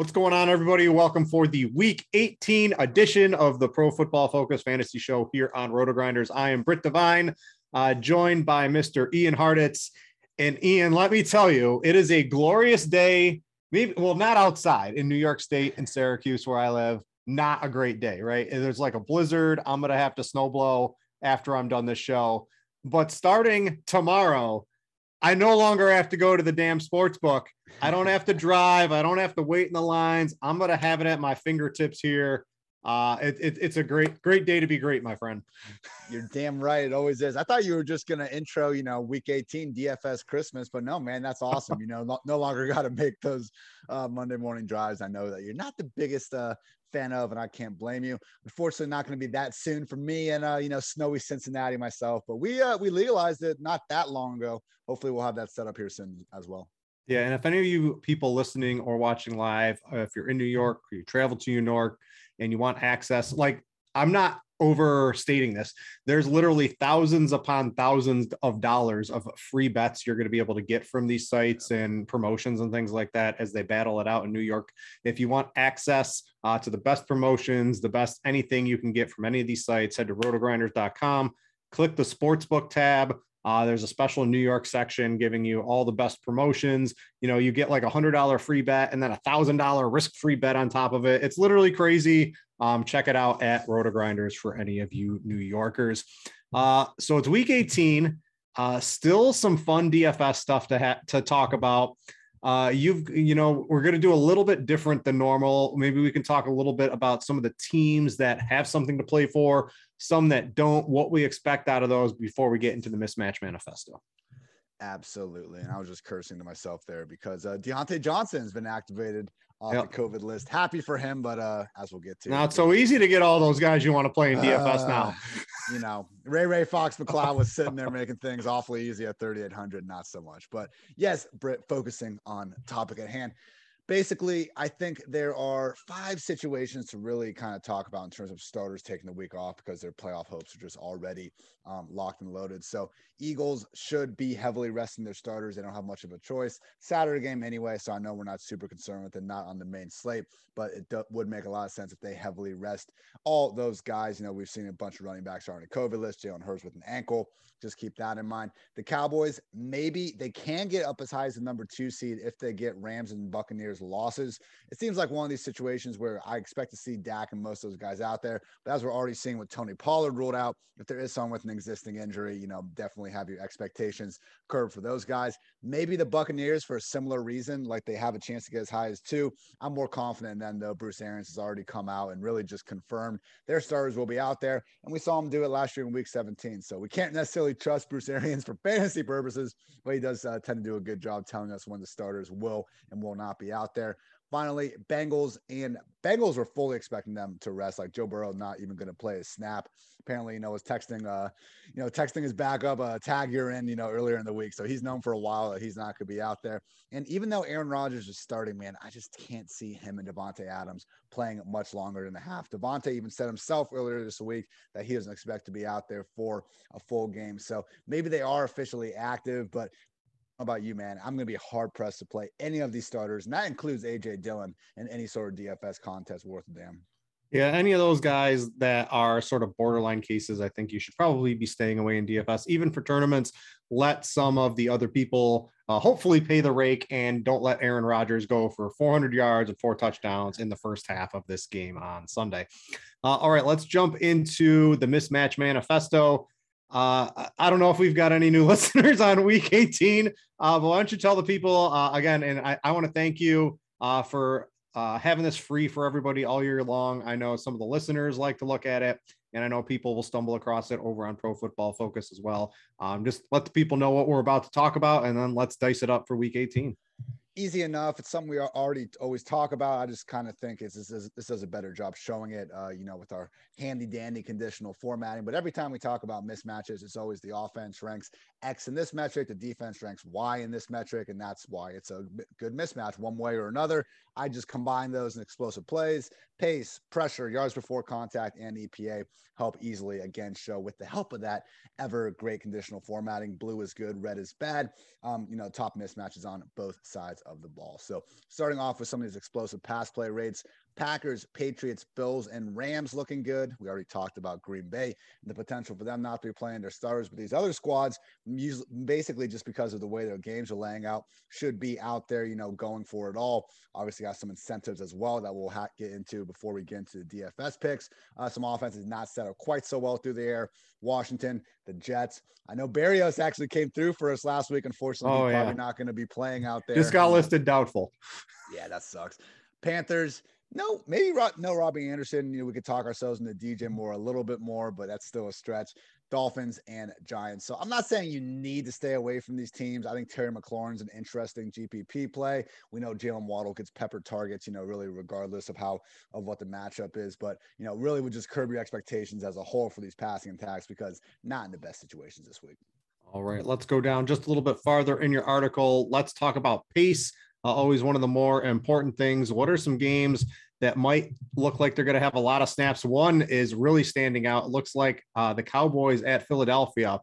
What's going on, everybody? Welcome for the Week 18 edition of the Pro Football Focus Fantasy Show here on RotoGrinders. I am Britt Devine, joined by Mr. Ian Hartitz. And Ian, let me tell you, it is a glorious day. Maybe, well, not outside in New York State in Syracuse, where I live. Not a great day, right? There's like a blizzard. I'm going to have to snow blow after I'm done this show. But starting tomorrow, I no longer have to go to the damn sports book. I don't have to drive. I don't have to wait in the lines. I'm going to have it at my fingertips here. It's a great day to be great, my friend. You're damn right. It always is. I thought you were just going to intro, week 18 DFS Christmas, but no, man, that's awesome. No longer got to make those Monday morning drives. I know that you're not the biggest fan of, and I can't blame you. Unfortunately, not going to be that soon for me and, snowy Cincinnati myself, but we legalized it not that long ago. Hopefully we'll have that set up here soon as well. Yeah. And if any of you people listening or watching live, if you're in New York, or you travel to New York and you want access, like, I'm not overstating this. There's literally thousands upon thousands of dollars of free bets you're going to be able to get from these sites and promotions and things like that as they battle it out in New York. If you want access to the best promotions, the best anything you can get from any of these sites, head to rotogrinders.com, click the sportsbook tab. There's a special New York section giving you all the best promotions. You get like $100 free bet and then $1,000 risk-free bet on top of it. It's literally crazy. Check it out at RotoGrinders for any of you New Yorkers. So it's week 18. Still some fun DFS stuff to talk about. We're going to do a little bit different than normal. Maybe we can talk a little bit about some of the teams that have something to play for, some that don't, what we expect out of those before we get into the mismatch manifesto. Absolutely. And I was just cursing to myself there because Deontay Johnson has been activated off the COVID list. Happy for him, but as we'll get to. Now it's so easy to get all those guys you want to play in DFS now. Ray Fox McCloud was sitting there making things awfully easy at 3,800, not so much. But yes, Britt, focusing on topic at hand. Basically, I think there are 5 situations to really kind of talk about in terms of starters taking the week off because their playoff hopes are just already locked and loaded. So Eagles should be heavily resting their starters. They don't have much of a choice. Saturday game anyway, so I know we're not super concerned with it, not on the main slate, but it would make a lot of sense if they heavily rest all those guys. We've seen a bunch of running backs are on a COVID list. Jalen Hurts with an ankle. Just keep that in mind. The Cowboys, maybe they can get up as high as the number 2 seed if they get Rams and Buccaneers losses. It seems like one of these situations where I expect to see Dak and most of those guys out there. But as we're already seeing with Tony Pollard ruled out, if there is someone with an existing injury, definitely have your expectations curbed for those guys. Maybe the Buccaneers for a similar reason, like they have a chance to get as high as 2. I'm more confident than though Bruce Arians has already come out and really just confirmed their starters will be out there. And we saw him do it last year in week 17. So we can't necessarily trust Bruce Arians for fantasy purposes, but he does tend to do a good job telling us when the starters will and will not be out there. Finally, Bengals were fully expecting them to rest. Like Joe Burrow not even going to play a snap. Apparently, was texting, texting his backup tag you're in, earlier in the week. So he's known for a while that he's not going to be out there. And even though Aaron Rodgers is starting, man, I just can't see him and Davante Adams playing much longer than a half. Davante even said himself earlier this week that he doesn't expect to be out there for a full game. So maybe they are officially active, but how about you, man? I'm going to be hard-pressed to play any of these starters, and that includes A.J. Dillon in any sort of DFS contest worth a damn. Yeah, any of those guys that are sort of borderline cases, I think you should probably be staying away in DFS. Even for tournaments, let some of the other people hopefully pay the rake and don't let Aaron Rodgers go for 400 yards and 4 touchdowns in the first half of this game on Sunday. All right, let's jump into the mismatch manifesto. I don't know if we've got any new listeners on week 18, but why don't you tell the people again, and I want to thank you for having this free for everybody all year long. I know some of the listeners like to look at it, and I know people will stumble across it over on Pro Football Focus as well. Just let the people know what we're about to talk about, and then let's dice it up for week 18. Easy enough. It's something we already always talk about. I just kind of think this does a better job showing it, with our handy dandy conditional formatting. But every time we talk about mismatches, it's always the offense ranks X in this metric, the defense ranks Y in this metric, and that's why it's a good mismatch one way or another. I just combine those in explosive plays, pace, pressure, yards before contact, and EPA help easily again show with the help of that ever great conditional formatting. Blue is good, red is bad. Top mismatches on both sides of the ball. So starting off with some of these explosive pass play rates, Packers, Patriots, Bills, and Rams looking good. We already talked about Green Bay and the potential for them not to be playing their starters, but these other squads, basically just because of the way their games are laying out, should be out there, going for it all. Obviously got some incentives as well that we'll get into before we get into the DFS picks. Some offenses not set up quite so well through the air. Washington, the Jets. I know Berrios actually came through for us last week. Unfortunately, he's probably not going to be playing out there. Just got listed doubtful. Yeah, that sucks. Panthers. No, maybe no Robbie Anderson. We could talk ourselves into DJ Moore a little bit more, but that's still a stretch. Dolphins and Giants. So I'm not saying you need to stay away from these teams. I think Terry McLaurin's an interesting GPP play. We know Jalen Waddle gets peppered targets, really regardless of what the matchup is. But, really would just curb your expectations as a whole for these passing attacks because not in the best situations this week. All right, let's go down just a little bit farther in your article. Let's talk about pace. Always one of the more important things. What are some games that might look like they're going to have a lot of snaps? One is really standing out. It looks like the Cowboys at Philadelphia.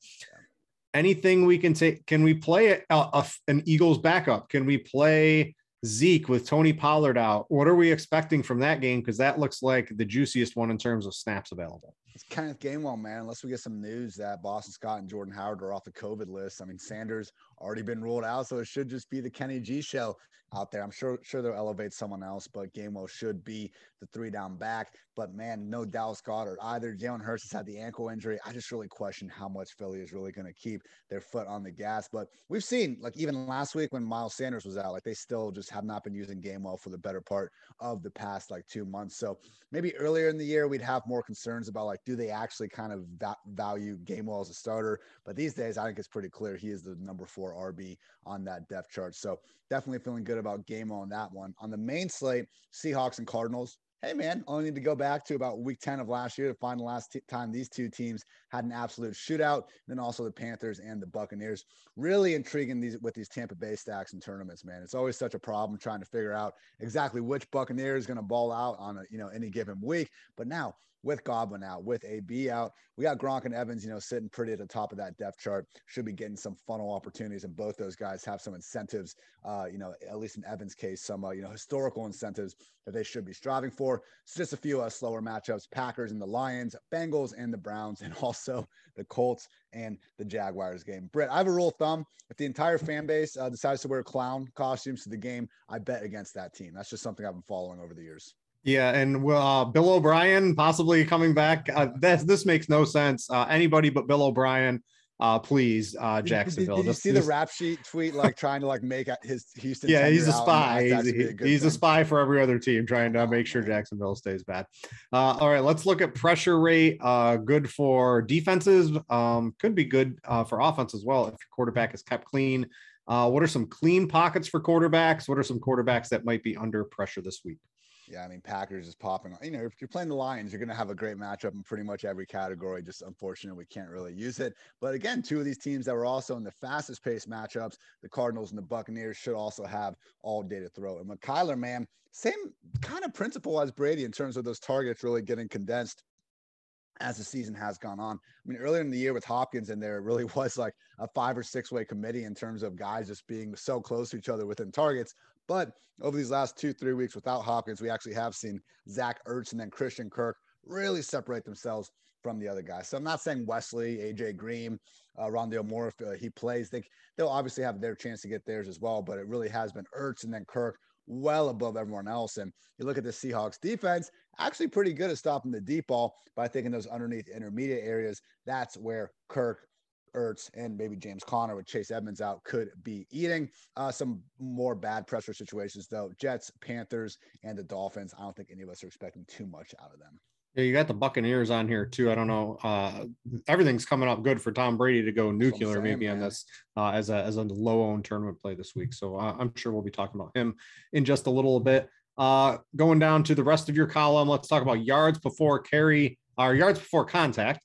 Anything we can take? Can we play an Eagles backup? Can we play Zeke with Tony Pollard out? What are we expecting from that game? Because that looks like the juiciest one in terms of snaps available. It's Kenneth Gainwell, man, unless we get some news that Boston Scott and Jordan Howard are off the COVID list. I mean, Sanders already been ruled out, so it should just be the Kenny G show out there. I'm sure they'll elevate someone else, but Gainwell should be the 3-down back. But, man, no Dallas Goedert either. Jalen Hurts has had the ankle injury. I just really question how much Philly is really going to keep their foot on the gas. But we've seen, even last week when Miles Sanders was out, they still just have not been using Gainwell for the better part of the past, 2 months. So maybe earlier in the year, we'd have more concerns about, do they actually kind of value Gainwell as a starter? But these days, I think it's pretty clear he is the number 4 RB on that depth chart. So definitely feeling good about Gainwell on that one. On the main slate, Seahawks and Cardinals. Hey, man, only need to go back to about week 10 of last year to find the last time these two teams had an absolute shootout. And then also the Panthers and the Buccaneers. Really intriguing with these Tampa Bay stacks and tournaments, man. It's always such a problem trying to figure out exactly which Buccaneer is going to ball out on any given week. But now, with Godwin out, with AB out, we got Gronk and Evans, sitting pretty at the top of that depth chart. Should be getting some funnel opportunities, and both those guys have some incentives, at least in Evans' case, some, historical incentives that they should be striving for. So just a few slower matchups, Packers and the Lions, Bengals and the Browns, and also the Colts and the Jaguars game. Britt, I have a rule of thumb. If the entire fan base decides to wear clown costumes to the game, I bet against that team. That's just something I've been following over the years. Yeah, and Bill O'Brien possibly coming back. This makes no sense. Anybody but Bill O'Brien, please, Jacksonville. Did you see the rap sheet tweet, trying to make his Houston? Yeah, he's a spy. He's a spy for every other team, trying to make sure Jacksonville stays bad. All right, let's look at pressure rate. Good for defenses. Could be good for offense as well if your quarterback is kept clean. What are some clean pockets for quarterbacks? What are some quarterbacks that might be under pressure this week? Yeah, I mean, Packers is popping. If you're playing the Lions, you're going to have a great matchup in pretty much every category. Just unfortunately, we can't really use it. But again, two of these teams that were also in the fastest paced matchups, the Cardinals and the Buccaneers, should also have all day to throw. And with Kyler, man, same kind of principle as Brady in terms of those targets really getting condensed as the season has gone on. I mean, earlier in the year with Hopkins in there, it really was like a 5 or 6 way committee in terms of guys just being so close to each other within targets. But over these last 2-3 weeks without Hopkins, we actually have seen Zach Ertz and then Christian Kirk really separate themselves from the other guys. So I'm not saying Wesley, AJ Green, Rondale Moore, if he plays, they'll obviously have their chance to get theirs as well. But it really has been Ertz and then Kirk well above everyone else. And you look at the Seahawks defense, actually pretty good at stopping the deep ball. But I think in those underneath intermediate areas, that's where Kirk, Ertz, and maybe James Conner with Chase Edmonds out could be eating. Some more bad pressure situations, though. Jets, Panthers, and the Dolphins. I don't think any of us are expecting too much out of them. Yeah, you got the Buccaneers on here too. I don't know. Everything's coming up good for Tom Brady to go nuclear maybe on this as a low-owned tournament play this week. So I'm sure we'll be talking about him in just a little bit. Going down to the rest of your column, let's talk about yards before carry, or yards before contact.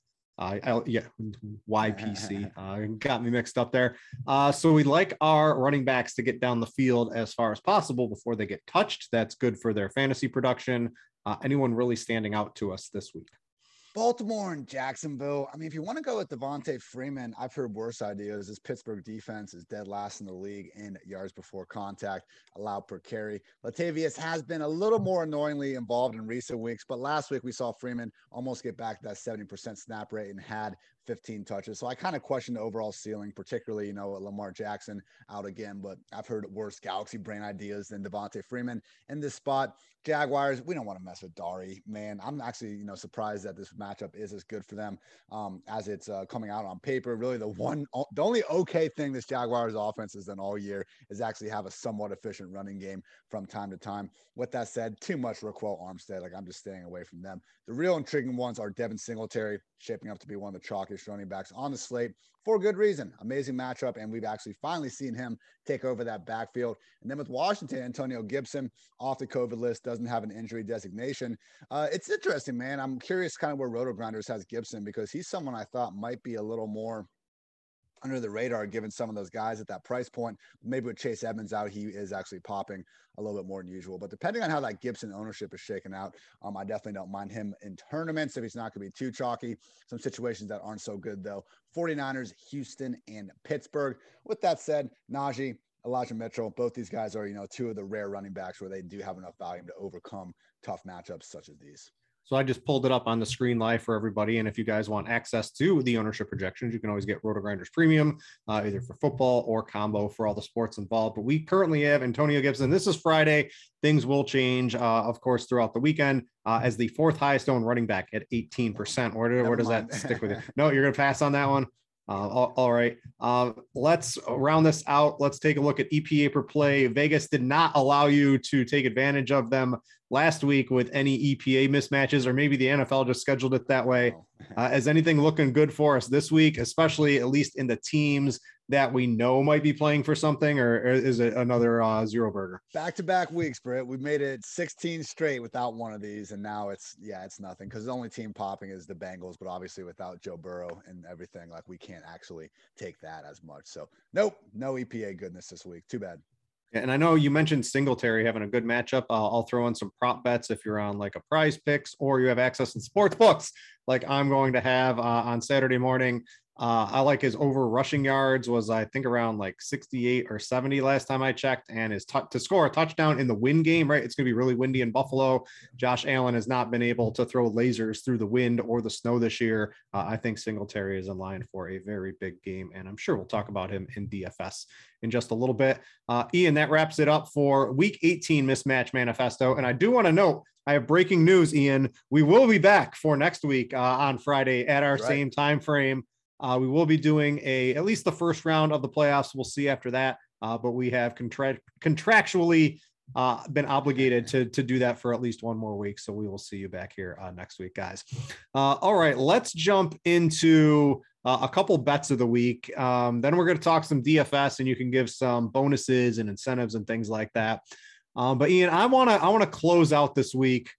YPC got me mixed up there. So we like our running backs to get down the field as far as possible before they get touched. That's good for their fantasy production. Anyone really standing out to us this week? Baltimore and Jacksonville. I mean, if you want to go with Devontae Freeman, I've heard worse ideas. This Pittsburgh defense is dead last in the league in yards before contact, allowed per carry. Latavius has been a little more annoyingly involved in recent weeks, but last week we saw Freeman almost get back to that 70% snap rate and had 15 touches. So I kind of question the overall ceiling, particularly, Lamar Jackson out again, but I've heard worse galaxy brain ideas than Devontae Freeman in this spot. Jaguars, we don't want to mess with Dari, man. I'm actually, surprised that this matchup is as good for them as it's coming out on paper. Really, the only okay thing this Jaguars offense has done all year is actually have a somewhat efficient running game from time to time. With that said, too much Raquel Armstead. Like, I'm just staying away from them. The real intriguing ones are Devin Singletary, shaping up to be one of the chalkiest running backs on the slate for good reason. Amazing matchup, and we've actually finally seen him take over that backfield. And then with Washington, Antonio Gibson off the COVID list, doesn't have an injury designation. It's interesting, man. I'm curious kind of where Roto-Grinders has Gibson, because he's someone I thought might be a little more under the radar given some of those guys at that price point. Maybe with Chase Edmonds out, he is actually popping a little bit more than usual. But depending on how that Gibson ownership is shaken out, I definitely don't mind him in tournaments if he's not going to be too chalky. Some situations that aren't so good, though. 49ers, Houston, and Pittsburgh. With that said, Najee, Elijah Mitchell, both these guys are, two of the rare running backs where they do have enough volume to overcome tough matchups such as these. So I just pulled it up on the screen live for everybody. And if you guys want access to the ownership projections, you can always get Roto-Grinders Premium, either for football or combo for all the sports involved. But we currently have Antonio Gibson. This is Friday. Things will change, of course, throughout the weekend as the fourth highest owned running back at 18%. Where does that stick with you? No, you're going to pass on that one. All right. Let's round this out. Let's take a look at EPA per play. Vegas did not allow you to take advantage of them last week with any EPA mismatches, or maybe the NFL just scheduled it that way. Is anything looking good for us this week, especially at least in the teams that we know might be playing for something, or is it another zero burger? Back-to-back weeks, Britt. We've made it 16 straight without one of these, and now it's nothing, because the only team popping is the Bengals, but obviously without Joe Burrow and everything, like, we can't actually take that as much. So nope, no EPA goodness this week. Too bad. And I know you mentioned Singletary having a good matchup. I'll throw in some prop bets if you're on like a Prize Picks or you have access in sports books like I'm going to have on Saturday morning. I like his over rushing yards was, I think, around like 68 or 70 last time I checked, and his to score a touchdown in the wind game, right? It's going to be really windy in Buffalo. Josh Allen has not been able to throw lasers through the wind or the snow this year. I think Singletary is in line for a very big game, and I'm sure we'll talk about him in DFS in just a little bit. Ian, that wraps it up for week 18 Mismatch Manifesto. And I do want to note, I have breaking news, Ian. We will be back for next week on Friday at our same time frame. We will be doing at least the first round of the playoffs. We'll see after that. But we have contractually been obligated to do that for at least one more week. So we will see you back here next week, guys. All right, let's jump into a couple bets of the week. Then we're going to talk some DFS, and you can give some bonuses and incentives and things like that. But Ian, I want to close out this week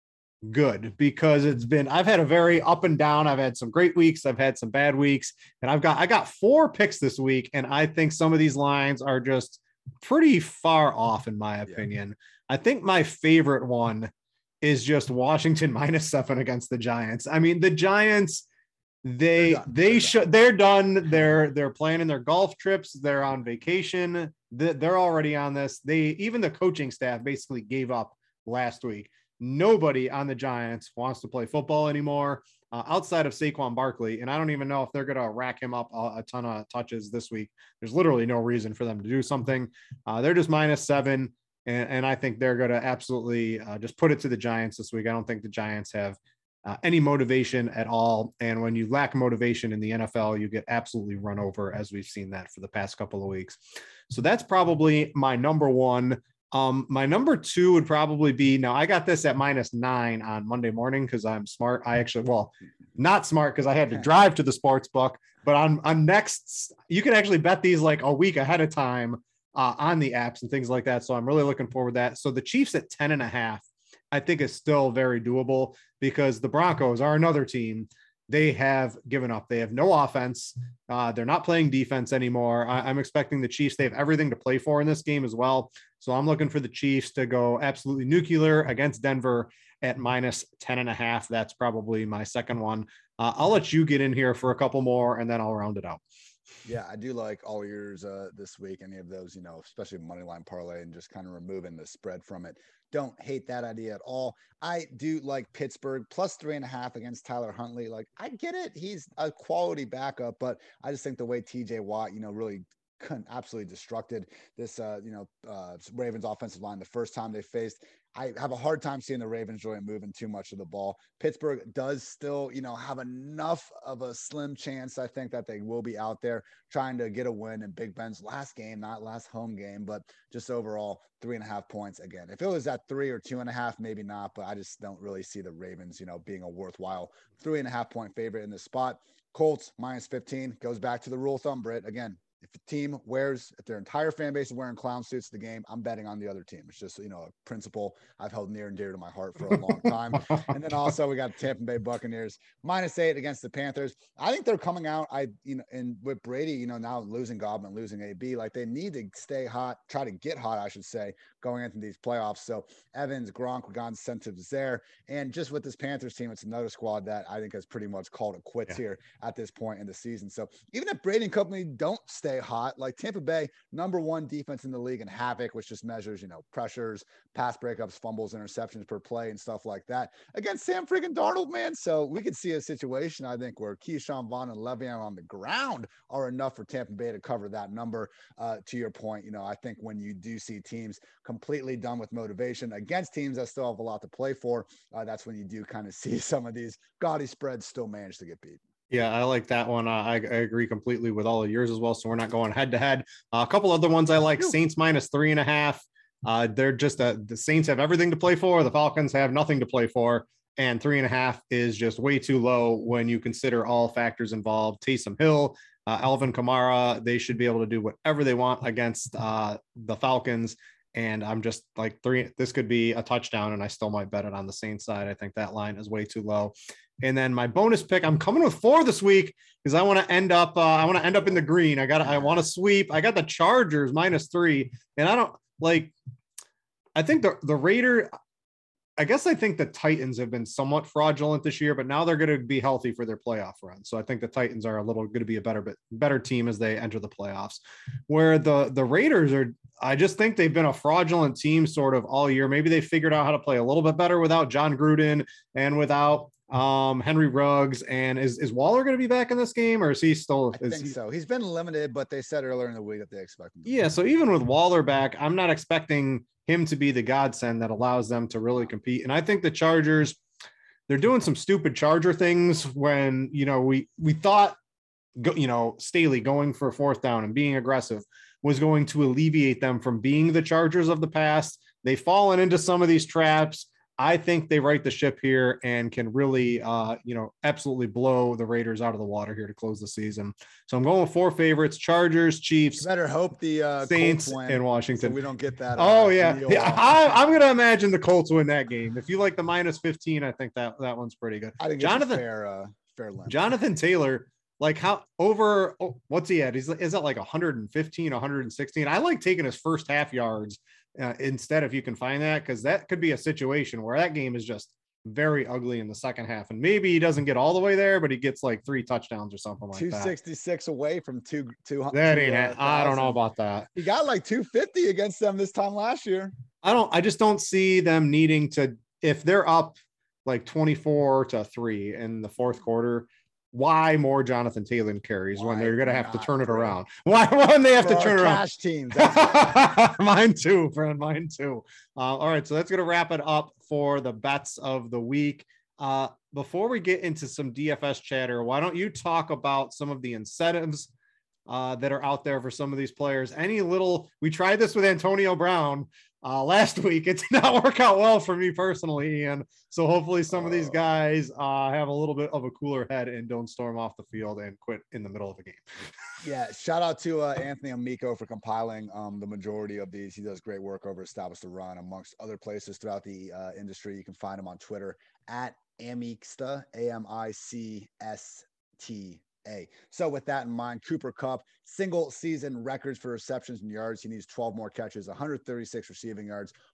good, because I've had a very up and down. I've had some great weeks, I've had some bad weeks, and I got 4 picks this week, and I think some of these lines are just pretty far off in my opinion. I think my favorite one is just Washington -7 against the Giants. I mean, the Giants, they're done. They're planning their golf trips. They're on vacation. They're already on this. Even the coaching staff basically gave up last week. Nobody on the Giants wants to play football anymore outside of Saquon Barkley. And I don't even know if they're going to rack him up a ton of touches this week. There's literally no reason for them to do something. They're just -7. And I think they're going to absolutely just put it to the Giants this week. I don't think the Giants have any motivation at all. And when you lack motivation in the NFL, you get absolutely run over, as we've seen that for the past couple of weeks. So that's probably my number one. My number 2 would probably be, now I got this at -9 on Monday morning because I'm smart. Not smart because I had to drive to the sports book, but on next, you can actually bet these like a week ahead of time on the apps and things like that. So I'm really looking forward to that. So the Chiefs at 10.5, I think is still very doable, because the Broncos are another team. They have given up. They have no offense. They're not playing defense anymore. I'm expecting the Chiefs. They have everything to play for in this game as well. So I'm looking for the Chiefs to go absolutely nuclear against Denver. at minus 10.5. That's probably my second one. I'll let you get in here for a couple more and then I'll round it out. Yeah, I do like all yours this week. Any of those, especially money line parlay and just kind of removing the spread from it. Don't hate that idea at all. I do like Pittsburgh plus 3.5 against Tyler Huntley. Like, I get it. He's a quality backup, but I just think the way TJ Watt, really absolutely destructed this, Ravens offensive line the first time they faced. I have a hard time seeing the Ravens really moving too much of the ball. Pittsburgh does still, have enough of a slim chance, I think, that they will be out there trying to get a win in Big Ben's last game, not last home game, but just overall 3.5 points. Again, if it was at 3 or 2.5, maybe not, but I just don't really see the Ravens, being a worthwhile 3.5 point favorite in this spot. Colts minus 15 goes back to the rule of thumb, Britt. Again, if a team if their entire fan base is wearing clown suits to the game, I'm betting on the other team. It's just, a principle I've held near and dear to my heart for a long time. And then also we got Tampa Bay Buccaneers minus 8 against the Panthers. I think they're coming out. And with Brady, now losing Godwin, losing AB, like they need to stay hot, try to get hot, I should say, going into these playoffs. So Evans, Gronk, we got incentives there. And just with this Panthers team, it's another squad that I think has pretty much called it quits here at this point in the season. So even if Brady and company don't stay hot, like Tampa Bay, number 1 defense in the league in havoc, which just measures, pressures, pass breakups, fumbles, interceptions per play and stuff like that against Sam freaking Darnold, man. So we could see a situation, I think, where Keyshawn Vaughn and Le'Veon on the ground are enough for Tampa Bay to cover that number. To your point, I think when you do see teams completely done with motivation against teams that still have a lot to play for, that's when you do kind of see some of these gaudy spreads still manage to get beat. Yeah, I like that one. I agree completely with all of yours as well. So we're not going head to head. A couple other ones I like: Saints minus 3.5. They're just the Saints have everything to play for. The Falcons have nothing to play for, and 3.5 is just way too low when you consider all factors involved. Taysom Hill, Alvin Kamara, they should be able to do whatever they want against the Falcons. And I'm just like this could be a touchdown, and I still might bet it on the Saints side. I think that line is way too low. And then my bonus pick, I'm coming with 4 this week because I want to end up in the green. I want to sweep. I got the Chargers minus 3, and I think the Raider. I guess I think the Titans have been somewhat fraudulent this year, but now they're going to be healthy for their playoff run. So I think the Titans are going to be a better team as they enter the playoffs. Where the Raiders are, I just think they've been a fraudulent team sort of all year. Maybe they figured out how to play a little bit better without John Gruden and without Henry Ruggs. And is Waller going to be back in this game, or is he still? I think so. He's been limited, but they said earlier in the week that they expect him. Yeah. So even with Waller back, I'm not expecting him to be the godsend that allows them to really compete. And I think the Chargers, they're doing some stupid Charger things when, we thought, Staley going for 4th down and being aggressive was going to alleviate them from being the Chargers of the past. They've fallen into some of these traps. I think they right the ship here and can really, absolutely blow the Raiders out of the water here to close the season. So I'm going with 4 favorites: Chargers, Chiefs. You better hope the Saints Colts win and Washington. so we don't get that. I'm going to imagine the Colts win that game. If you like the minus 15, I think that one's pretty good. I think Jonathan, fair limit. Jonathan Taylor, what's he at? Is that like 115, 116? I like taking his first half yards instead, if you can find that, because that could be a situation where that game is just very ugly in the second half, and maybe he doesn't get all the way there, but he gets like 3 touchdowns or something like 266 away from 200. That ain't I don't know about that. He got like 250 against them this time last year. I just don't see them needing to, if they're up like 24-3 in the 4th quarter. Why more Jonathan Taylor carries when they're going to have to turn it around? Why when they have to turn around? Cash teams. Mine too, friend. Mine too. All right. So that's going to wrap it up for the bets of the week. Before we get into some DFS chatter, why don't you talk about some of the incentives that are out there for some of these players? We tried this with Antonio Brown last week. It did not work out well for me personally, and so hopefully some of these guys have a little bit of a cooler head and don't storm off the field and quit in the middle of a game. Yeah, shout out to Anthony Amico for compiling the majority of these. He does great work over Establish the Run, amongst other places throughout the industry. You can find him on Twitter at Amicsta, AMICSTA. So with that in mind, Cooper Kupp, single season records for receptions and yards. He needs 12 more catches, 136 receiving yards,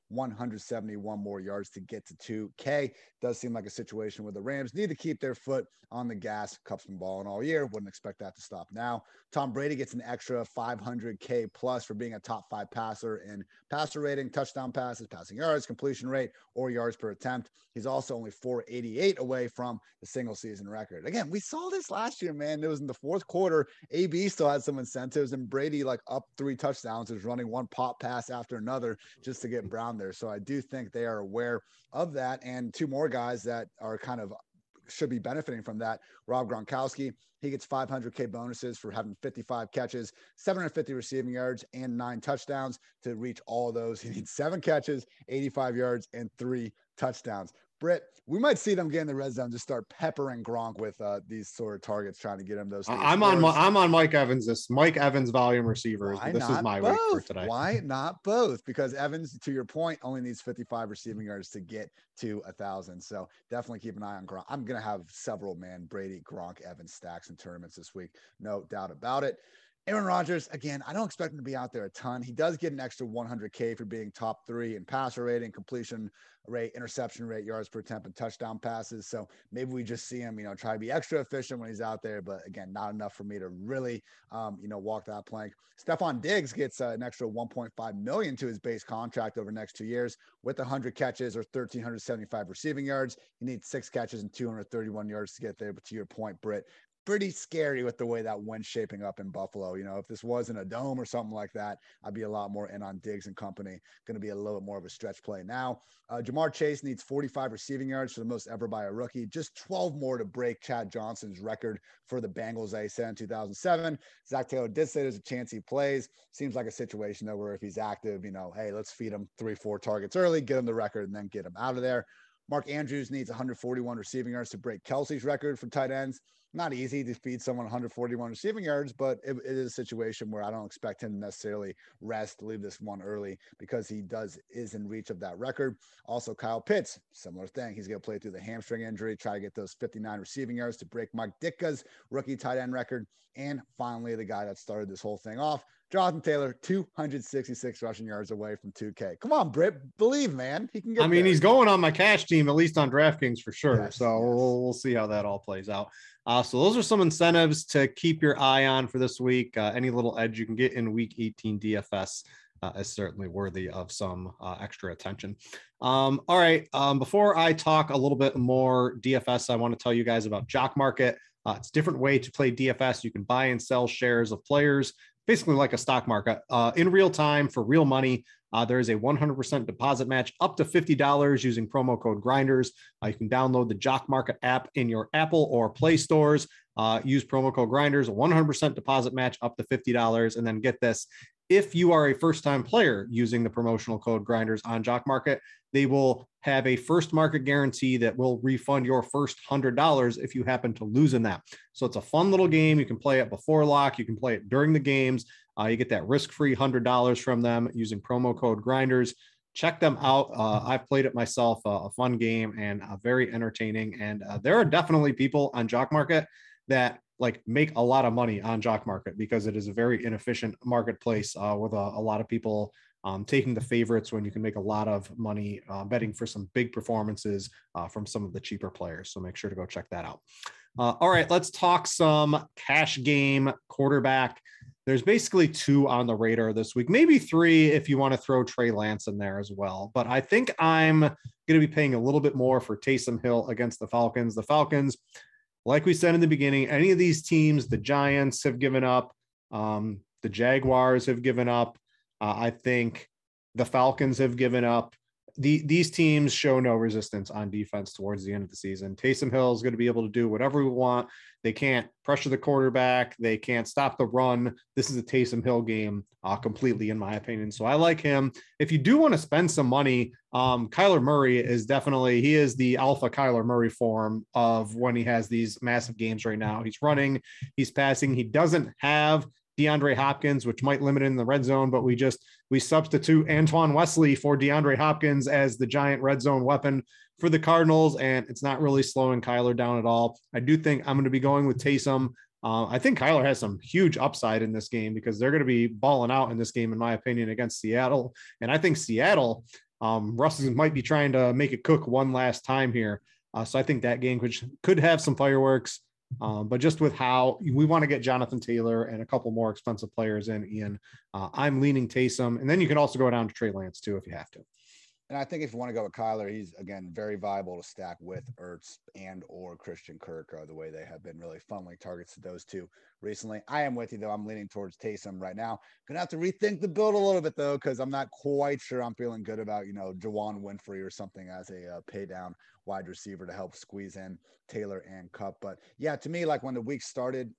171 more yards to get to 2K. Does seem like a situation where the Rams need to keep their foot on the gas. Cup's been balling all year. Wouldn't expect that to stop now. Tom Brady gets an extra 500K plus for being a top 5 passer in passer rating, touchdown passes, passing yards, completion rate, or yards per attempt. He's also only 488 away from the single season record. Again, we saw this last year, man. It was in the fourth quarter. AB still had some incentives, and Brady, like up 3 touchdowns, was running one pop pass after another just to get Brown there. So I do think they are aware of that. And 2 more guys that are kind of should be benefiting from that. Rob Gronkowski, he gets 500K bonuses for having 55 catches, 750 receiving yards, and 9 touchdowns. To reach all of those, he needs 7 catches, 85 yards, and 3 touchdowns. Britt, we might see them get in the red zone, just start peppering Gronk with these sort of targets, trying to get him those. I'm on Mike Evans. This Mike Evans volume receivers. This is my week for today. Why not both? Because Evans, to your point, only needs 55 receiving yards to get to 1,000. So definitely keep an eye on Gronk. I'm gonna have several Brady, Gronk, Evans stacks in tournaments this week, no doubt about it. Aaron Rodgers, again, I don't expect him to be out there a ton. He does get an extra 100K for being top 3 in passer rating, completion rate, interception rate, yards per attempt, and touchdown passes. So maybe we just see him, try to be extra efficient when he's out there. But again, not enough for me to really, walk that plank. Stephon Diggs gets an extra 1.5 million to his base contract over the next 2 years with 100 catches or 1,375 receiving yards. He needs 6 catches and 231 yards to get there. But to your point, Britt, pretty scary with the way that wind's shaping up in Buffalo. If this wasn't a dome or something like that, I'd be a lot more in on Diggs and company. Going to be a little bit more of a stretch play now. Jamar Chase needs 45 receiving yards for the most ever by a rookie, just 12 more to break Chad Johnson's record for the Bengals that he set in 2007. Zach Taylor did say there's a chance he plays. Seems like a situation though where if he's active, hey, let's feed him 3-4 targets early, get him the record, and then get him out of there. Mark Andrews needs 141 receiving yards to break Kelsey's record for tight ends. Not easy to feed someone 141 receiving yards, but it is a situation where I don't expect him to necessarily leave this one early because he is in reach of that record. Also, Kyle Pitts, similar thing. He's going to play through the hamstring injury, try to get those 59 receiving yards to break Mike Ditka's rookie tight end record. And finally, the guy that started this whole thing off, Jonathan Taylor, 266 rushing yards away from 2K. Come on, Britt, believe, man. He can get there. He's going on my cash team, at least on DraftKings for sure. Yes, so yes. We'll see how that all plays out. So those are some incentives to keep your eye on for this week. Any little edge you can get in week 18 DFS is certainly worthy of some extra attention. All right. Before I talk a little bit more DFS, I want to tell you guys about Jock Market. It's a different way to play DFS. You can buy and sell shares of players, basically like a stock market, in real time for real money. There is a 100% deposit match up to $50 using promo code Grinders. You can download the Jock Market app in your Apple or Play stores. Use promo code Grinders, a 100% deposit match up to $50. And then get this, if you are a first-time player using the promotional code Grinders on Jock Market, they will have a first market guarantee that will refund your first $100 if you happen to lose in that. So it's a fun little game. You can play it before lock. You can play it during the games. You get that risk-free $100 from them using promo code Grinders. Check them out. I've played it myself, a fun game and very entertaining. And there are definitely people on Jock Market that make a lot of money on Jock Market because it is a very inefficient marketplace with a lot of people taking the favorites when you can make a lot of money betting for some big performances from some of the cheaper players. So make sure to go check that out. All right, let's talk some cash game quarterback. There's basically 2 on the radar this week, maybe 3 if you want to throw Trey Lance in there as well. But I think I'm going to be paying a little bit more for Taysom Hill against the Falcons. The Falcons, like we said in the beginning, any of these teams, the Giants have given up, the Jaguars have given up. I think the Falcons have given up. These teams show no resistance on defense towards the end of the season. Taysom Hill is going to be able to do whatever we want. They can't pressure the quarterback. They can't stop the run. This is a Taysom Hill game completely, in my opinion. So I like him. If you do want to spend some money, Kyler Murray is he is the alpha Kyler Murray form of when he has these massive games right now. He's running, he's passing. He doesn't have DeAndre Hopkins, which might limit it in the red zone, but we substitute Antoine Wesley for DeAndre Hopkins as the giant red zone weapon for the Cardinals, and it's not really slowing Kyler down at all. I do think I'm going to be going with Taysom. I think Kyler has some huge upside in this game because they're going to be balling out in this game, in my opinion, against Seattle. And I think Seattle Russ might be trying to make it cook one last time here. So I think that game could have some fireworks. But just with how we want to get Jonathan Taylor and a couple more expensive players in, Ian, I'm leaning Taysom. And then you can also go down to Trey Lance too, if you have to. And I think if you want to go with Kyler, he's, again, very viable to stack with Ertz and or Christian Kirk, the way they have been really funneling targets to those two recently. I am with you, though. I'm leaning towards Taysom right now. Going to have to rethink the build a little bit, though, because I'm not quite sure I'm feeling good about, Juwan Winfrey or something as a pay down wide receiver to help squeeze in Taylor and Kupp. But yeah, to me, like when the week started,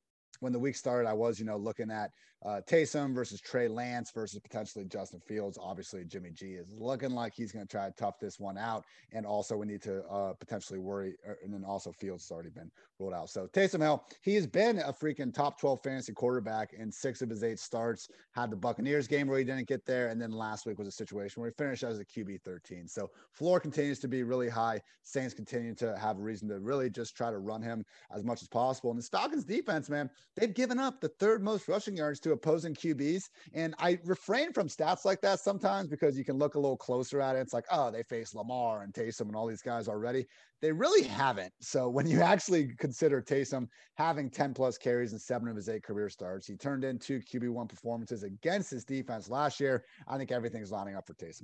I was, looking at Taysom versus Trey Lance versus potentially Justin Fields. Obviously, Jimmy G is looking like he's going to try to tough this one out. And also we need to potentially worry. And then also Fields has already been ruled out. So Taysom Hill, he has been a freaking top 12 fantasy quarterback in 6 of his 8 starts. Had the Buccaneers game where he didn't get there. And then last week was a situation where he finished as a QB 13. So floor continues to be really high. Saints continue to have a reason to really just try to run him as much as possible. And the Falcons defense, man, they've given up the 3rd most rushing yards to opposing QBs. And I refrain from stats like that sometimes because you can look a little closer at it. It's like, oh, they face Lamar and Taysom and all these guys already. They really haven't. So when you actually consider Taysom having 10 plus carries in 7 of his 8 career starts, he turned in 2 QB1 performances against his defense last year. I think everything's lining up for Taysom.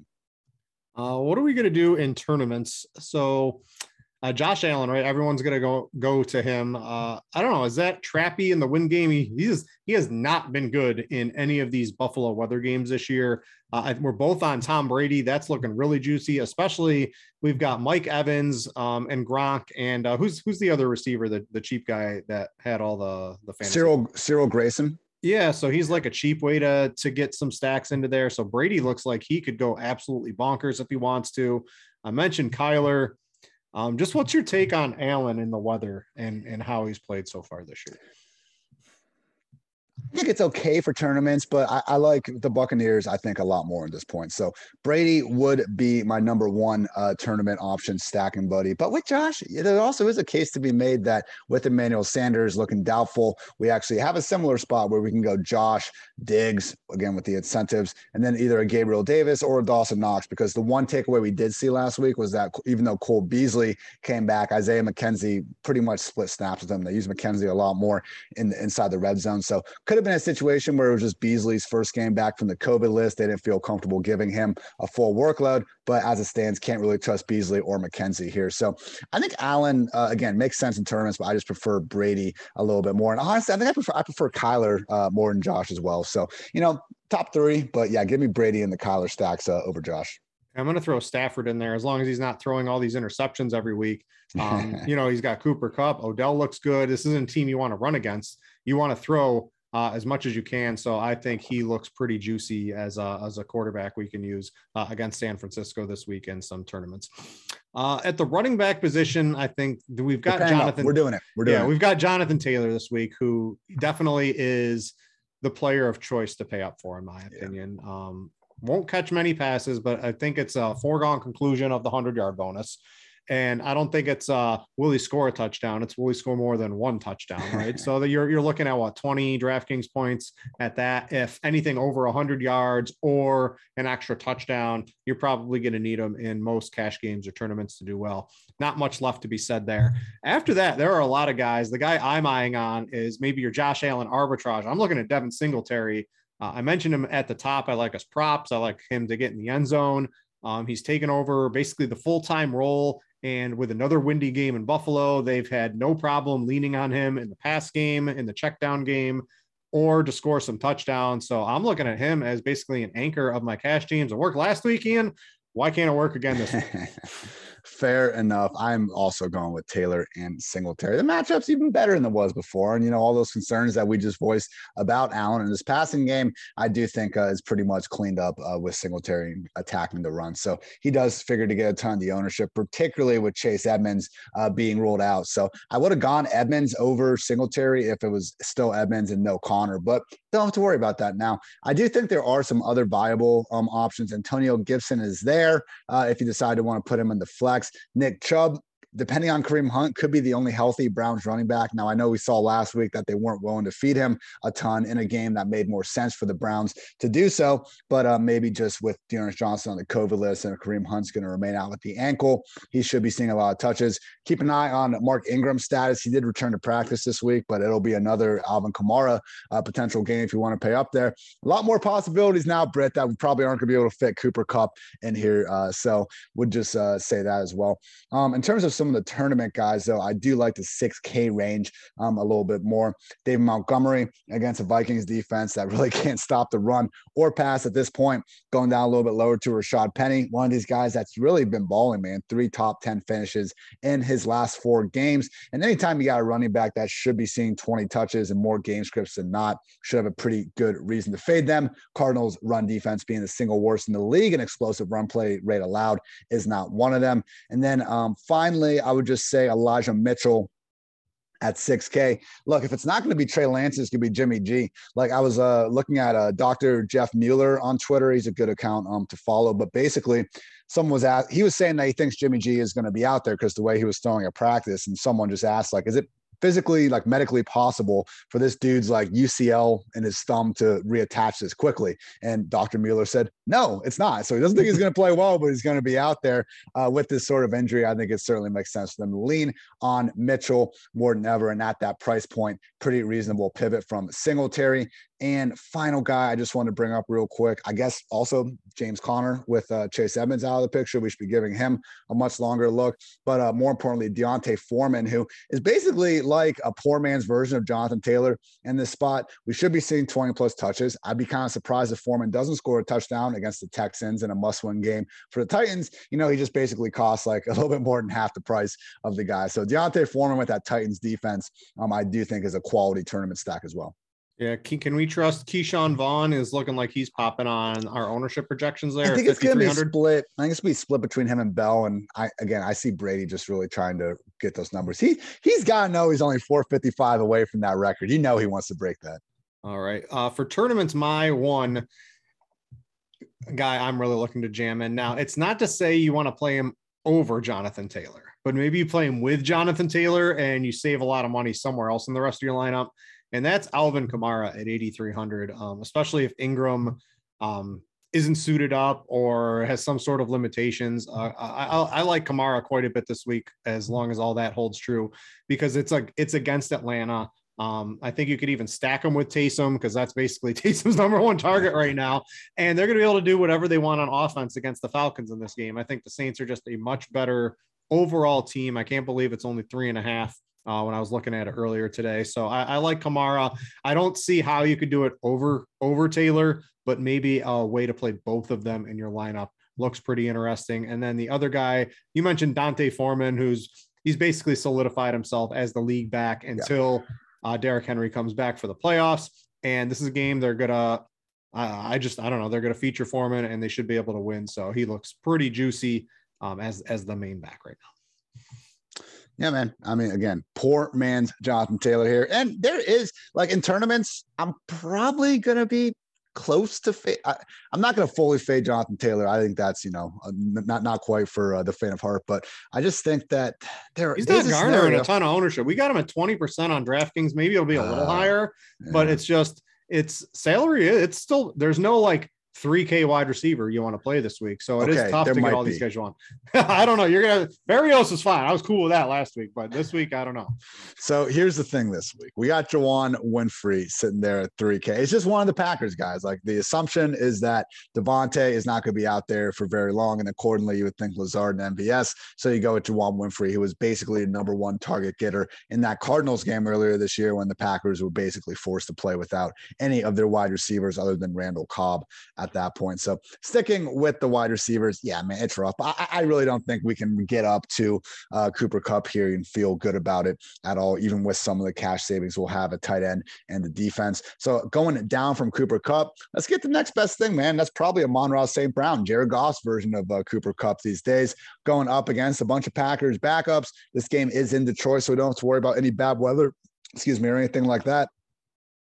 What are we going to do in tournaments? So Josh Allen, right? Everyone's going to go to him. I don't know. Is that Trappy in the win game? He has not been good in any of these Buffalo weather games this year. We're both on Tom Brady. That's looking really juicy, especially we've got Mike Evans and Gronk. And who's the other receiver, the cheap guy that had all the fantasy? Cyril Grayson. Yeah, so he's like a cheap way to get some stacks into there. So Brady looks like he could go absolutely bonkers if he wants to. I mentioned Kyler. Just what's your take on Allen in the weather and how he's played so far this year? I think it's okay for tournaments, but I like the Buccaneers, I think, a lot more at this point. So Brady would be my number 1 tournament option stacking buddy. But with Josh, there also is a case to be made that with Emmanuel Sanders looking doubtful, we actually have a similar spot where we can go Josh, Diggs, again with the incentives, and then either a Gabriel Davis or a Dawson Knox, because the one takeaway we did see last week was that even though Cole Beasley came back, Isaiah McKenzie pretty much split snaps with him. They use McKenzie a lot more inside the red zone. So could have been a situation where it was just Beasley's first game back from the COVID list. They didn't feel comfortable giving him a full workload, but as it stands, can't really trust Beasley or McKenzie here. So I think Allen, again, makes sense in tournaments, but I just prefer Brady a little bit more. And honestly, I think I prefer Kyler more than Josh as well. So, top 3, but yeah, give me Brady and the Kyler stacks over Josh. I'm going to throw Stafford in there as long as he's not throwing all these interceptions every week. He's got Cooper Kupp. Odell looks good. This isn't a team you want to run against. You want to throw as much as you can. So I think he looks pretty juicy as a quarterback we can use against San Francisco this week in some tournaments. At the running back position, I think we've got Jonathan. We're doing it. We've got Jonathan Taylor this week, who definitely is the player of choice to pay up for, in my opinion. Won't catch many passes, but I think it's a foregone conclusion of the 100-yard bonus. And I don't think it's will he score a touchdown? It's will he score more than 1 touchdown, right? So that you're looking at 20 DraftKings points at that. If anything over 100 yards or an extra touchdown, you're probably going to need them in most cash games or tournaments to do well. Not much left to be said there. After that, there are a lot of guys. The guy I'm eyeing on is maybe your Josh Allen arbitrage. I'm looking at Devin Singletary. I mentioned him at the top. I like his props. I like him to get in the end zone. He's taken over basically the full-time role. And with another windy game in Buffalo, they've had no problem leaning on him in the pass game, in the check down game, or to score some touchdowns. So I'm looking at him as basically an anchor of my cash teams. It worked last week, Ian. Why can't it work again this week? Fair enough. I'm also going with Taylor and Singletary. The matchup's even better than it was before. And, all those concerns that we just voiced about Allen in this passing game, I do think is pretty much cleaned up with Singletary attacking the run. So he does figure to get a ton of the ownership, particularly with Chase Edmonds being ruled out. So I would have gone Edmonds over Singletary if it was still Edmonds and no Connor, but don't have to worry about that now. I do think there are some other viable options. Antonio Gibson is there if you decide to want to put him in the flex. Nick Chubb depending on Kareem Hunt, could be the only healthy Browns running back. Now, I know we saw last week that they weren't willing to feed him a ton in a game that made more sense for the Browns to do so, but maybe just with Dearness Johnson on the COVID list and Kareem Hunt's going to remain out with the ankle, he should be seeing a lot of touches. Keep an eye on Mark Ingram's status. He did return to practice this week, but it'll be another Alvin Kamara potential game if you want to pay up there. A lot more possibilities now, Britt, that we probably aren't going to be able to fit Cooper Kupp in here. So would just say that as well. In terms of some of the tournament guys, though, I do like the 6K range a little bit more. David Montgomery against a Vikings defense that really can't stop the run or pass at this point, going down a little bit lower to Rashad Penny, one of these guys that's really been balling, man. 3 top 10 finishes in his last 4 games. And anytime you got a running back that should be seeing 20 touches and more game scripts than not, should have a pretty good reason to fade them. Cardinals run defense being the single worst in the league and explosive run play rate allowed is not one of them. And then finally, I would just say Elijah Mitchell at 6K. Look, if it's not going to be Trey Lance, it's going to be Jimmy G. Like I was looking at Dr. Jeff Mueller on Twitter. He's a good account to follow. But basically, he was saying that he thinks Jimmy G is going to be out there because the way he was throwing at practice. And someone just asked, like, is it physically, like medically possible for this dude's like UCL in his thumb to reattach this quickly? And Dr. Mueller said, no, it's not. So he doesn't think he's going to play well, but he's going to be out there with this sort of injury. I think it certainly makes sense for them to lean on Mitchell more than ever. And at that price point, pretty reasonable pivot from Singletary. And final guy I just want to bring up real quick, I guess also James Conner with Chase Edmonds out of the picture. We should be giving him a much longer look. But more importantly, Deontay Foreman, who is basically like a poor man's version of Jonathan Taylor in this spot. We should be seeing 20-plus touches. I'd be kind of surprised if Foreman doesn't score a touchdown against the Texans in a must-win game. For the Titans, you know, he just basically costs like a little bit more than half the price of the guy. So Deontay Foreman with that Titans defense, I do think is a quality tournament stack as well. Yeah, can we trust Keyshawn Vaughn is looking like he's popping on our ownership projections there? I think it's going to be split. I think it's going to be split between him and Bell. And I see Brady just really trying to get those numbers. He's got to know he's only 455 away from that record. You know he wants to break that. All right. For tournaments, my one guy I'm really looking to jam in. Now, it's not to say you want to play him over Jonathan Taylor, but maybe you play him with Jonathan Taylor and you save a lot of money somewhere else in the rest of your lineup. And that's Alvin Kamara at 8,300, especially if Ingram isn't suited up or has some sort of limitations. I like Kamara quite a bit this week, as long as all that holds true, because it's against Atlanta. I think you could even stack him with Taysom, because that's basically Taysom's number one target right now. And they're going to be able to do whatever they want on offense against the Falcons in this game. I think the Saints are just a much better overall team. I can't believe it's only 3.5. When I was looking at it earlier today. So I like Kamara. I don't see how you could do it over Taylor, but maybe a way to play both of them in your lineup looks pretty interesting. And then the other guy, you mentioned D'Onta Foreman, he's basically solidified himself as the league back until Derrick Henry comes back for the playoffs. And this is a game they're going to, I don't know, they're going to feature Foreman and they should be able to win. So he looks pretty juicy as the main back right now. Yeah, man. I mean, again, poor man's Jonathan Taylor here. And there is, like, in tournaments, I'm probably going to be close to fade. I'm not going to fully fade Jonathan Taylor. I think that's, not quite for the faint of heart. But I just think that he's not garnering a ton of ownership. We got him at 20% on DraftKings. Maybe it'll be a little higher, but it's salary. It's still, there's no like 3K wide receiver you want to play this week. So it is tough to get all these guys you want. I don't know. Berrios is fine. I was cool with that last week, but this week, I don't know. So here's the thing this week. We got Juwann Winfree sitting there at 3K. It's just one of the Packers guys. Like, the assumption is that Devontae is not going to be out there for very long. And accordingly, you would think Lazard and MVS. So you go with Juwann Winfree, who was basically a number one target getter in that Cardinals game earlier this year, when the Packers were basically forced to play without any of their wide receivers other than Randall Cobb at that point. So sticking with the wide receivers, yeah, man, it's rough. I really don't think we can get up to Cooper Kupp here and feel good about it at all, even with some of the cash savings we'll have at tight end and the defense. So going down from Cooper Kupp, let's get the next best thing, man. That's probably a Amon-Ra St. Brown, Jared Goff's version of Cooper Kupp these days, going up against a bunch of Packers backups. This game is in Detroit, so we don't have to worry about any bad weather, or anything like that.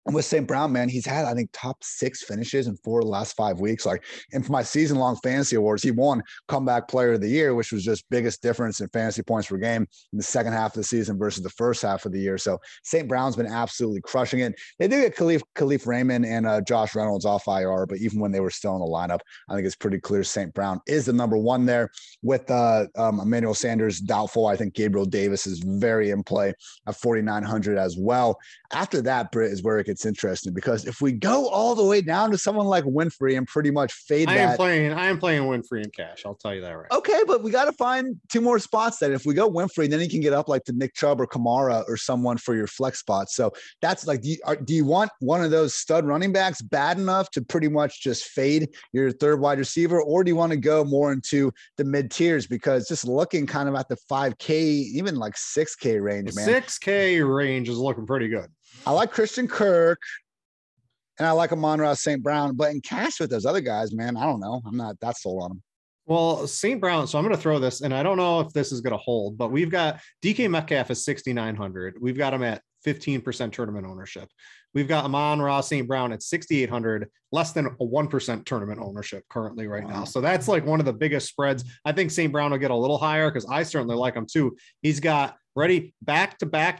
And with St. Brown, man, he's had, I think, top 6 finishes in 4 of the last 5 weeks. Like, and for my season-long fantasy awards, he won comeback player of the year, which was just biggest difference in fantasy points per game in the second half of the season versus the first half of the year. So St. Brown's been absolutely crushing it. They did get Khalif Raymond and Josh Reynolds off IR, but even when they were still in the lineup, I think it's pretty clear St. Brown is the number one there. With Emmanuel Sanders doubtful, I think Gabriel Davis is very in play at 4,900 as well. After that, Britt, is where it gets interesting, because if we go all the way down to someone like Winfrey and pretty much fade I am playing Winfrey in cash. I'll tell you that right. Okay, but we got to find 2 more spots. That if we go Winfrey, then he can get up like to Nick Chubb or Kamara or someone for your flex spot. So that's like, do you want one of those stud running backs bad enough to pretty much just fade your third wide receiver, or do you want to go more into the mid tiers? Because just looking kind of at the 5K, even like 6K range, man. 6K range is looking pretty good. I like Christian Kirk and I like Amon-Ra St. Brown, but in cash with those other guys, man, I don't know. I'm not that sold on them. Well, St. Brown, so I'm going to throw this, and I don't know if this is going to hold, but we've got DK Metcalf is 6,900. We've got him at 15% tournament ownership. We've got Amon-Ra St. Brown at 6,800, less than a 1% tournament ownership currently right now. So that's like one of the biggest spreads. I think St. Brown will get a little higher because I certainly like him too. He's got ready back to back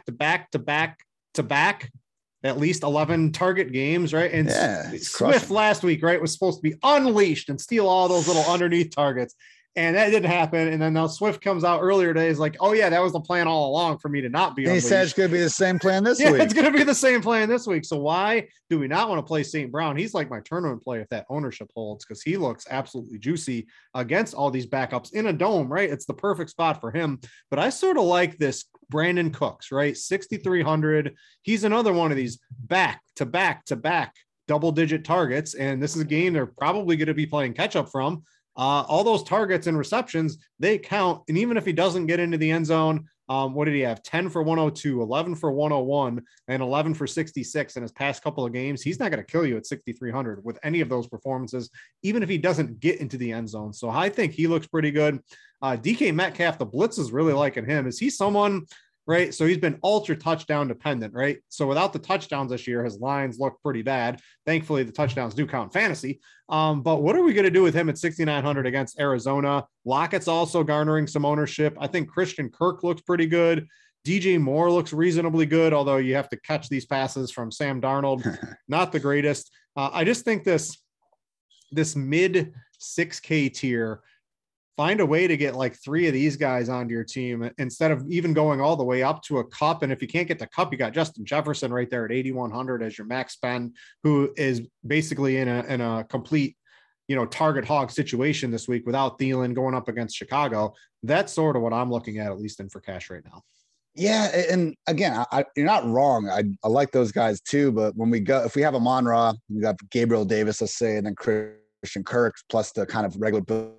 at least 11 target games, right? And Swift last week, right, was supposed to be unleashed and steal all those little underneath targets. And that didn't happen. And then now Swift comes out earlier today. Is like, oh yeah, that was the plan all along for me to not be. And he said it's going to be the same plan this week. It's going to be the same plan this week. So why do we not want to play St. Brown? He's like my tournament play if that ownership holds, because he looks absolutely juicy against all these backups in a dome, right? It's the perfect spot for him. But I sort of like this Brandon Cooks, right? 6,300. He's another one of these back to back double-digit targets. And this is a game they're probably going to be playing catch-up from. All those targets and receptions, they count. And even if he doesn't get into the end zone, what did he have? 10 for 102, 11 for 101, and 11 for 66 in his past couple of games. He's not going to kill you at 6,300 with any of those performances, even if he doesn't get into the end zone. So I think he looks pretty good. DK Metcalf, the blitz is really liking him. Is he someone, right? So he's been ultra touchdown dependent, right? So without the touchdowns this year, his lines look pretty bad. Thankfully, the touchdowns do count fantasy. But what are we going to do with him at 6,900 against Arizona? Lockett's also garnering some ownership. I think Christian Kirk looks pretty good. DJ Moore looks reasonably good, although you have to catch these passes from Sam Darnold. Not the greatest. I just think this mid 6K tier, find a way to get like 3 of these guys onto your team instead of even going all the way up to a cup. And if you can't get the cup, you got Justin Jefferson right there at 8,100 as your max spend, who is basically in a complete, target hog situation this week without Thielen going up against Chicago. That's sort of what I'm looking at least in for cash right now. Yeah. And again, you're not wrong. I like those guys too, but if we have Amon-Ra, we got Gabriel Davis, let's say, and then Christian Kirk plus the kind of regular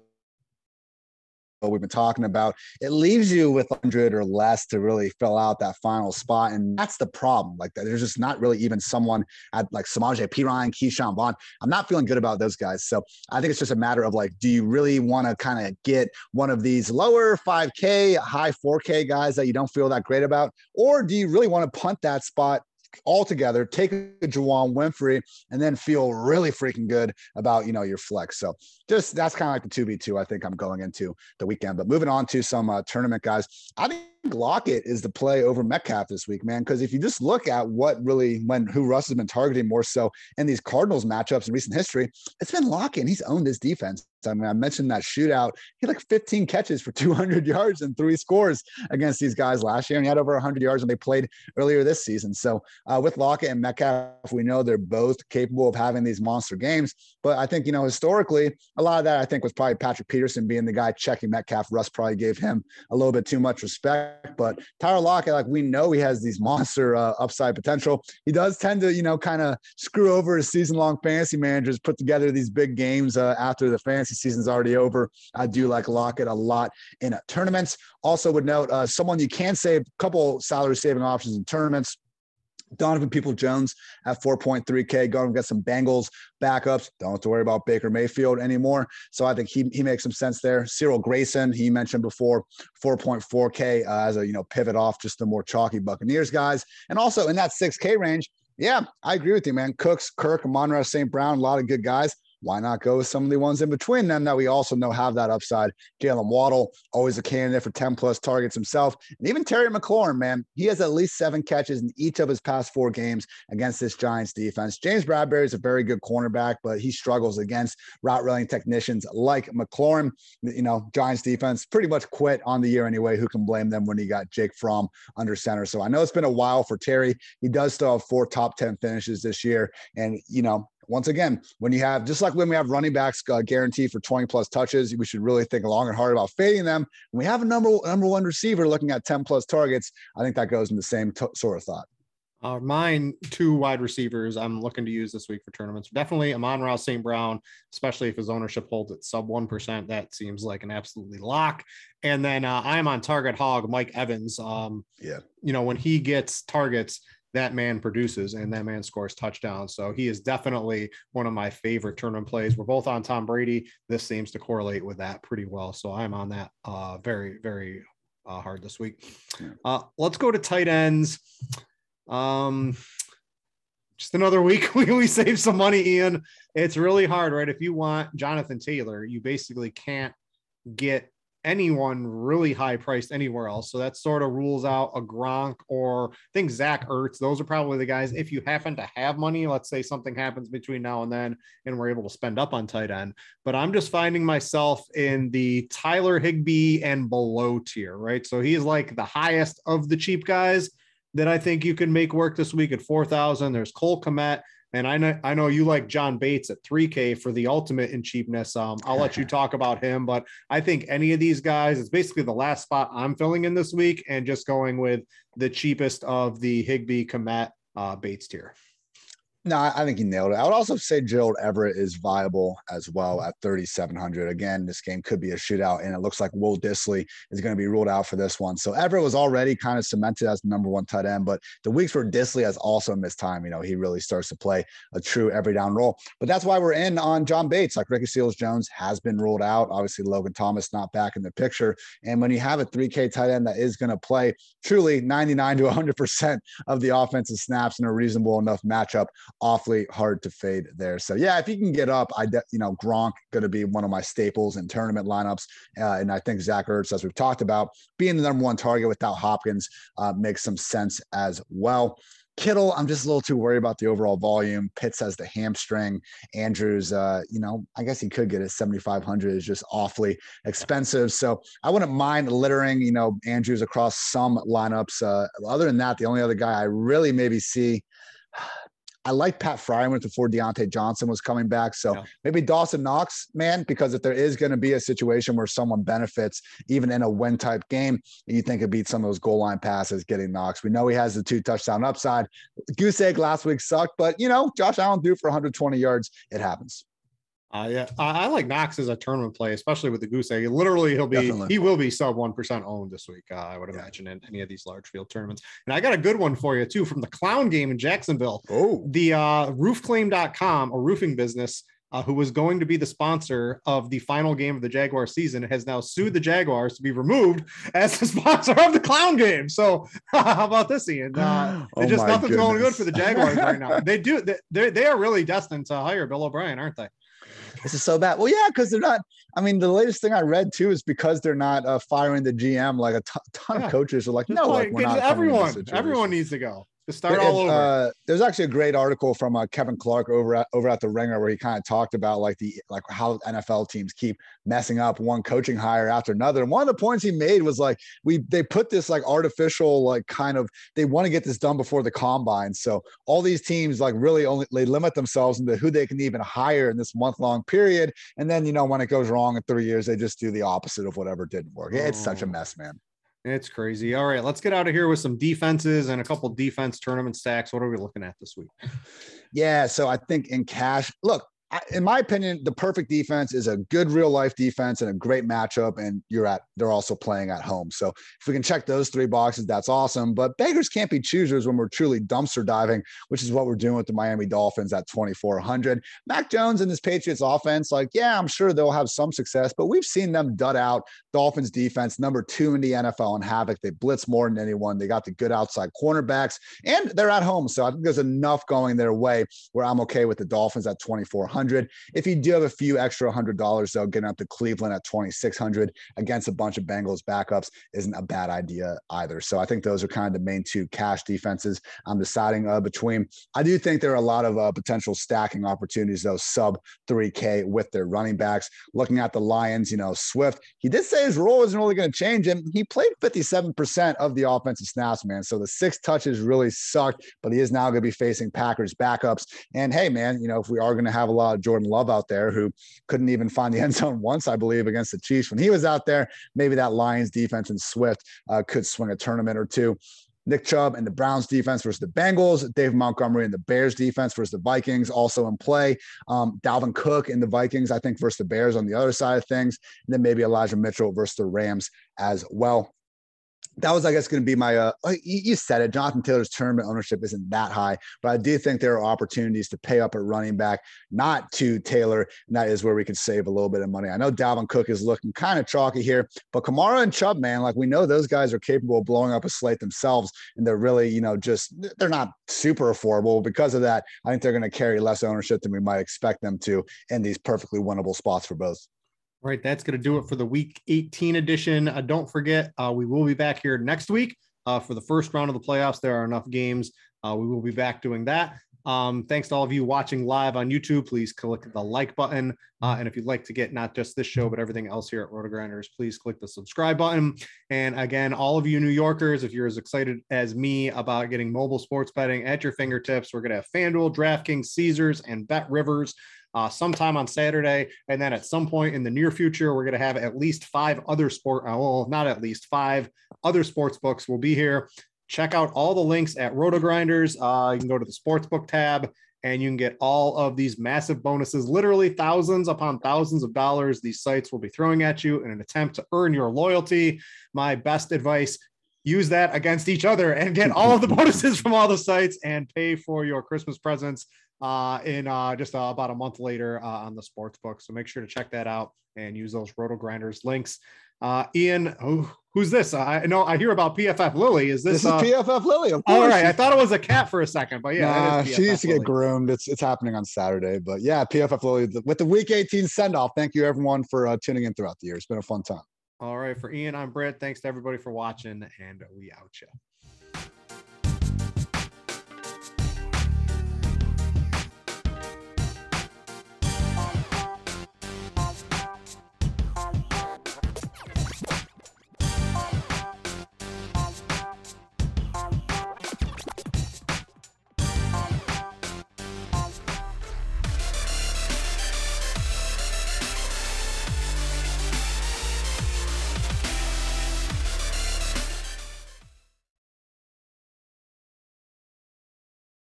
we've been talking about, it leaves you with 100 or less to really fill out that final spot. And that's the problem. Like, there's just not really even someone at like Samaje Perine, Keyshawn Vaughn. I'm not feeling good about those guys. So I think it's just a matter of like, do you really want to kind of get one of these lower 5K, high 4K guys that you don't feel that great about? Or do you really want to punt that spot altogether, take a Juwan Winfrey, and then feel really freaking good about, your flex? So just, that's kind of like the 2v2 I think I'm going into the weekend. But moving on to some tournament guys, I think Lockett is the play over Metcalf this week, man. Because if you just look at who Russ has been targeting more so in these Cardinals matchups in recent history, it's been Lockett, and he's owned this defense. I mean, I mentioned that shootout. He had like 15 catches for 200 yards and 3 scores against these guys last year, and he had over 100 yards when they played earlier this season. So with Lockett and Metcalf, we know they're both capable of having these monster games. But I think, historically, a lot of that I think was probably Patrick Peterson being the guy checking Metcalf. Russ probably gave him a little bit too much respect. But Tyler Lockett, like, we know he has these monster upside potential. He does tend to, kind of screw over his season-long fantasy managers, put together these big games after the fantasy season's already over. I do like Lockett a lot in tournaments. Also would note someone you can save, a couple salary saving options in tournaments. Donovan Peoples-Jones at 4.3K, going to get some Bengals backups. Don't have to worry about Baker Mayfield anymore. So I think he makes some sense there. Cyril Grayson, he mentioned before, 4.4K as a, pivot off just the more chalky Buccaneers guys. And also in that 6K range, Yeah, I agree with you, man. Cooks, Kirk, Amon-Ra St. Brown, a lot of good guys. Why not go with some of the ones in between them that we also know have that upside? Jalen Waddle, always a candidate for 10 plus targets himself. And even Terry McLaurin, man, he has at least 7 catches in each of his past 4 games against this Giants defense. James Bradbury is a very good cornerback, but he struggles against route running technicians like McLaurin. You know, Giants defense pretty much quit on the year anyway. Who can blame them when he got Jake Fromm under center? So I know it's been a while for Terry. He does still have 4 top 10 finishes this year. And, you know, once again, when you have, just like when we have running backs guaranteed for 20 plus touches, we should really think long and hard about fading them. When we have a number one receiver looking at 10 plus targets, I think that goes in the same sort of thought. Mine 2 wide receivers I'm looking to use this week for tournaments. Definitely Amon-Ra St. Brown, especially if his ownership holds at sub 1%. That seems like an absolutely lock. And then I'm on target hog, Mike Evans. You know, when he gets targets, that man produces and that man scores touchdowns. So he is definitely one of my favorite tournament plays. We're both on Tom Brady. This seems to correlate with that pretty well. So I'm on that very, very hard this week. Let's go to tight ends. Just another week we save some money, Ian. It's really hard, right? If you want Jonathan Taylor, you basically can't get anyone really high priced anywhere else. So that sort of rules out a Gronk, or I think Zach Ertz. Those are probably the guys. If you happen to have money, let's say something happens between now and then and we're able to spend up on tight end. But I'm just finding myself in the Tyler Higbee and below tier, right? So he's like the highest of the cheap guys that I think you can make work this week at 4,000. There's Cole Kmet. And I know you like John Bates at 3K for the ultimate in cheapness. I'll let you talk about him, but I think any of these guys, it's basically the last spot I'm filling in this week and just going with the cheapest of the Higbee, Kmet, Bates tier. No, I think he nailed it. I would also say Gerald Everett is viable as well at 3,700. Again, this game could be a shootout, and it looks like Will Dissly is going to be ruled out for this one. So Everett was already kind of cemented as the number 1 tight end, but the weeks where Dissly has also missed time, you know, he really starts to play a true every down role. But that's why we're in on John Bates. Like Ricky Seals-Jones has been ruled out. Obviously, Logan Thomas not back in the picture. And when you have a 3K tight end that is going to play truly 99 to 100% of the offensive snaps in a reasonable enough matchup, awfully hard to fade there. So yeah, if you can get up, Gronk going to be one of my staples in tournament lineups. And I think Zach Ertz, as we've talked about, being the number 1 target without Hopkins makes some sense as well. Kittle, I'm just a little too worried about the overall volume. Pitts has the hamstring. Andrews, I guess he could get it. 7,500 is just awfully expensive. So I wouldn't mind littering, Andrews across some lineups. Other than that, the only other guy I really maybe see, I like Pat Fryermuth before Deontay Johnson was coming back. So maybe Dawson Knox, man, because if there is going to be a situation where someone benefits, even in a win type game, you think it beats some of those goal line passes getting Knox. We know he has the 2 touchdown upside. Goose egg last week sucked, but Josh Allen threw for 120 yards. It happens. I like Knox as a tournament play, especially with the goose egg. Literally, he will be sub 1% owned this week. I would imagine in any of these large field tournaments. And I got a good one for you too from the clown game in Jacksonville. The roofclaim.com, a roofing business who was going to be the sponsor of the final game of the Jaguar season, has now sued the Jaguars to be removed as the sponsor of the clown game. So how about this, Ian? Nothing's going good for the Jaguars right now. They are really destined to hire Bill O'Brien, aren't they? This is so bad. Well, yeah, because they're not. I mean, the latest thing I read too is because they're not firing the GM. Like a ton of coaches are like, no, like we're not. Everyone needs to go. To start all over. There's actually a great article from Kevin Clark over at the Ringer where he kind of talked about like how NFL teams keep messing up one coaching hire after another. And one of the points he made was like they put this like artificial they want to get this done before the combine. So all these teams like really they limit themselves into who they can even hire in this month-long period. And then when it goes wrong in 3 years, they just do the opposite of whatever didn't work. It's such a mess, man. It's crazy. All right, let's get out of here with some defenses and a couple defense tournament stacks. What are we looking at this week? Yeah, so I think in cash, look, in my opinion, the perfect defense is a good real life defense and a great matchup. And they're also playing at home. So if we can check those 3 boxes, that's awesome. But beggars can't be choosers when we're truly dumpster diving, which is what we're doing with the Miami Dolphins at 2,400. Mac Jones and this Patriots offense, like, yeah, I'm sure they'll have some success, but we've seen them dud out Dolphins defense, number 2 in the NFL on havoc. They blitz more than anyone. They got the good outside cornerbacks, and they're at home. So I think there's enough going their way where I'm okay with the Dolphins at 2,400. If you do have a few extra $100, though, getting up to Cleveland at 2,600 against a bunch of Bengals backups isn't a bad idea either. So I think those are kind of the main 2 cash defenses I'm deciding between. I do think there are a lot of potential stacking opportunities, though, sub 3K with their running backs. Looking at the Lions, Swift, he did say his role isn't really going to change, and he played 57% of the offensive snaps, man. So the 6 touches really sucked, but he is now going to be facing Packers backups. And hey, man, if we are going to have a lot of Jordan Love out there, who couldn't even find the end zone once, I believe, against the Chiefs when he was out there, maybe that Lions defense and Swift could swing a tournament or two. Nick Chubb and the Browns defense versus the Bengals, Dave Montgomery and the Bears defense versus the Vikings also in play. Dalvin Cook and the Vikings, I think, versus the Bears on the other side of things. And then maybe Elijah Mitchell versus the Rams as well. That was, I guess, going to be my, you said it, Jonathan Taylor's tournament ownership isn't that high, but I do think there are opportunities to pay up at running back, not to Taylor, and that is where we could save a little bit of money. I know Dalvin Cook is looking kind of chalky here, but Kamara and Chubb, man, like we know those guys are capable of blowing up a slate themselves, and they're really, they're not super affordable. Because of that, I think they're going to carry less ownership than we might expect them to in these perfectly winnable spots for both. All right, that's going to do it for the Week 18 edition. Don't forget, we will be back here next week for the first round of the playoffs. There are enough games. We will be back doing that. Thanks to all of you watching live on YouTube. Please click the like button. And if you'd like to get not just this show, but everything else here at RotoGrinders, please click the subscribe button. And again, all of you New Yorkers, if you're as excited as me about getting mobile sports betting at your fingertips, we're going to have FanDuel, DraftKings, Caesars, and BetRivers sometime on Saturday. And then at some point in the near future, we're going to have at least 5 other not at least 5 other sports books will be here. Check out all the links at RotoGrinders. You can go to the sportsbook tab and you can get all of these massive bonuses, literally thousands upon thousands of dollars these sites will be throwing at you in an attempt to earn your loyalty. My best advice, use that against each other and get all of the bonuses from all the sites and pay for your Christmas presents in just about a month later on the sports book. So make sure to check that out and use those RotoGrinders links. Ian, who's this? I know I hear about PFF Lily. This is PFF Lily? Of course. All right, I thought it was a cat for a second, but yeah, she needs to get groomed. It's happening on Saturday, but yeah, PFF Lily with the Week 18 send off. Thank you everyone for tuning in throughout the year. It's been a fun time. All right, for Ian, I'm Britt. Thanks to everybody for watching, and we out you.